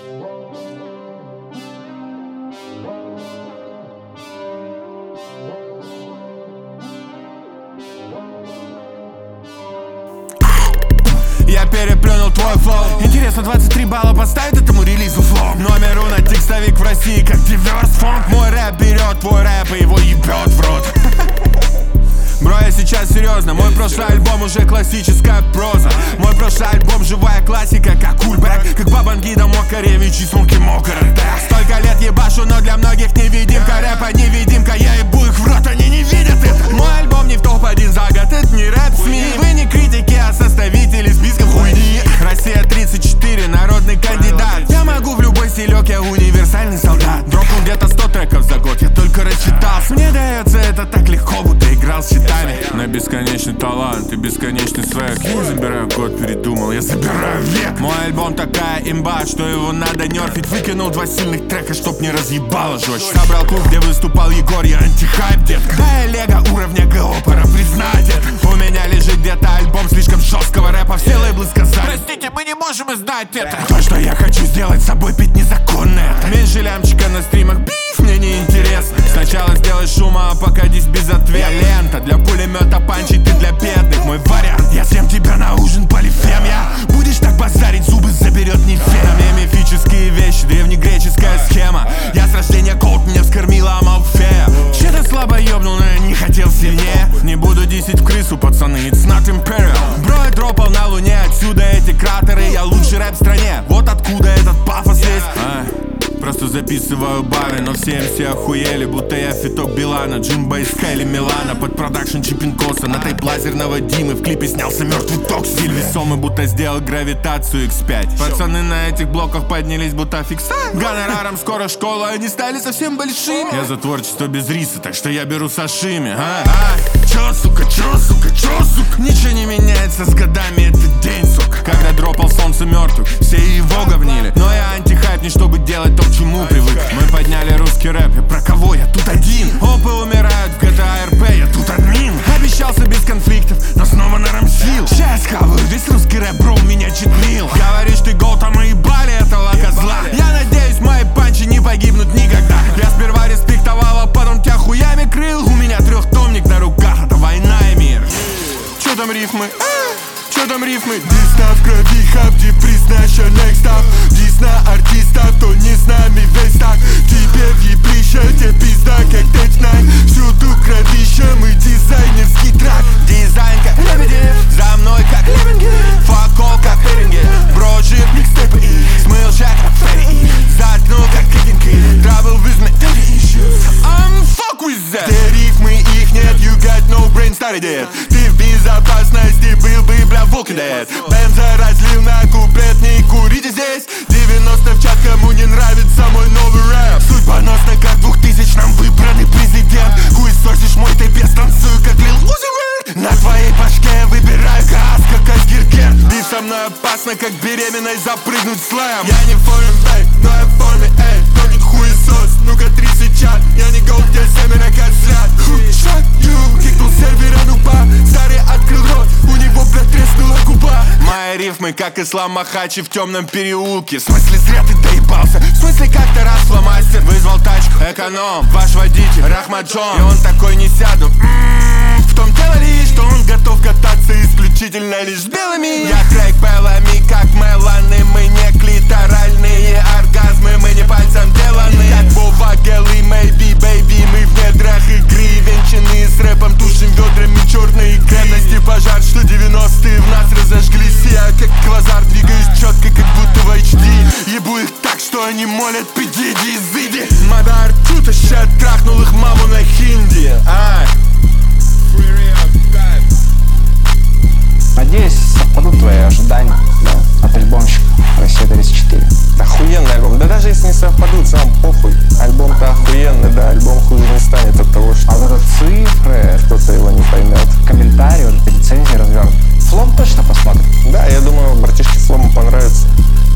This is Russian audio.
Я переплюнул твой флоу. Интересно, 23 балла поставит этому релизу флоу. Номер уно текстовик в России, как диверс фонт. Мой рэп берет твой рэп и его ебет в рот. Бро, я сейчас серьезно. Мой прошлый альбом уже классическая проза. Мой прошлый альбом живая классика, как Кульбэк, как Бабангида, Макаревич и сумки Мокротек. Столько лет ебашу, но для многих невидимка. Рэпа невидимка, я ебу их в рот, они не видят это. Мой альбом не в топ-1 за год, это не рэп СМИ. Вы не критики, а составители списков хуйни. Россия 34, народный кандидат. Я могу в любой стилек, я универсальный солдат. Дропнул где-то 100 треков за год, я только рассчитался. Мне дается это так легко, будто играл с щитами. На бесконечный талант и бесконечный свек. Я не забираю год, передумал, я забираю век. Мой альбом такая имба, что его надо нерфить. Выкинул 2 сильных трека, чтоб не разъебало жестче. Собрал клуб, где выступал Егор, я антихайп, детка. Да, я лего уровня ГО, пора признать это. У меня лежит где-то альбом слишком жесткого рэпа. Все лейблы сказали: простите, мы не можем знать это. То, что я хочу сделать с собой, пить незаконно это. Меньше лямчика на стримах, биф, мне не интересно. Сначала сделай шума, а пока здесь без ответа. Лента для пулемета, панчи, ты для бедных. Мой вариант, я съем тебя на ужин полифем. Я будешь так базарить, зубы заберет не фен. На мне мифические вещи, древнегреческая схема. Я с рождения колд, меня вскормила Амалфея. Че-то слабо ёбнул, но я не хотел сильнее. Не буду десять в крысу, пацаны, it's not imperial. Бро, я дропал на луне, отсюда эти кратеры. Я лучший рэп в стране, вот откуда этот пафос есть. Просто записываю бары, но все MC охуели, будто я фиток Билана, Джимба из Хайли Милана. Под продакшн Чипинкоса, на тейп лазерного Димы. В клипе снялся мертвый ток, стиль весомый, будто сделал гравитацию X5. Пацаны на этих блоках поднялись, будто фикса. Гонораром скоро школа, они стали совсем большими. Я за творчество без риса, так что я беру сашими. Чё, сука, чё, сука, чё, сука? Ничего не меняется с годами, этот день, сука. Когда дропал солнце мертвых, все его говнили. Но я антихайп, не чтобы делать то, к чему привык. Мы подняли русский рэп, и про кого я тут один? Опы умирают в GTA RP, я тут админ. Обещался без конфликтов, но снова нарамсил. Сейчас хаваю весь русский рэп, бро, у меня читмил. Говоришь, ты гол, там и ебали, это лака зла. Я надеюсь, мои панчи не погибнут никогда. Я сперва респектовал, а потом тебя хуями крыл. У меня 3-томник на руках, это война и мир. Чё там рифмы? Чё там рифмы? Дис на в крови, хапти, признача, next up. Дис на артистов, кто не с нами весь так. Тебе въебища, тебе пизда, как Т9. Всюду кровища, мы дизайнерский трак. Дизайн как лебеди, за мной как лебенги. Факол как Эринги, брожит микстейпы и смыл шаг как Ферри. Заткнул как Кикинки, trouble with my daddy issues. I'm fuck with that. Те рифмы, их нет, you got no brain, старый дед. Ты в безопасности был бы, бля, Walking Dead. Бенза разлил на куплет, не курите здесь. 90 в чат, кому не нравится мой новый рэп. Суть поносна, как 2000-м выбранный президент. Хуесосишь мой тэпес, танцую, как Lil Uzi Vert. На твоей башке я выбираю газ, как Айсгергер. Биф со мной опасно, как беременной запрыгнуть в слэм. Я не в форме, эй, но я в форме, эй. Кто тут хуесос? Ну-ка, 30 чат. Я не гол, где 7 козлят. Shut you, кикнул сервера нуба. Старый открыл рот, у него, блядь, треснула губа. Мои рифмы, как Ислам Махачи в темном переулке. В смысле, зря ты доебался. В смысле, как-то раз фломастер вызвал тачку. Эконом, ваш водитель, Рахмаджон. И он такой: не сяду. В том дело лишь, что он готов кататься исключительно лишь с белыми. Я трек белыми, как меланы. Мы не клиторальные оргазмы, мы не пальцем деланы. Как Бовагелы, maybe, baby. Мы в недрах игры, венчанные с рэпом. Тушим ведрами черной кремности. Пожар, что 90-е в нас разожглись. Я как квазар двигаюсь четко, как будто в HD. Ебу их так, что они молят: пиди, изыди. Мадар, чудо, щат, крахнул их маму на хинди.